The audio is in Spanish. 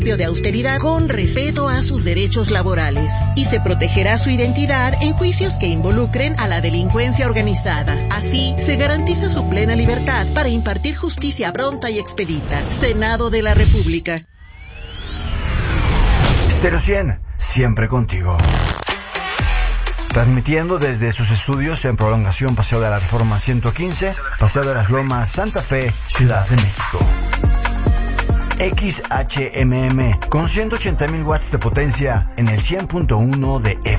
de austeridad con respeto a sus derechos laborales y se protegerá su identidad en juicios que involucren a la delincuencia organizada. Así, se garantiza su plena libertad para impartir justicia pronta y expedita. Senado de la República. Stereo 100, siempre contigo. Transmitiendo desde sus estudios en prolongación Paseo de la Reforma 115, Paseo de las Lomas, Santa Fe, Ciudad de México. XHMM con 180,000 watts de potencia en el 100.1 de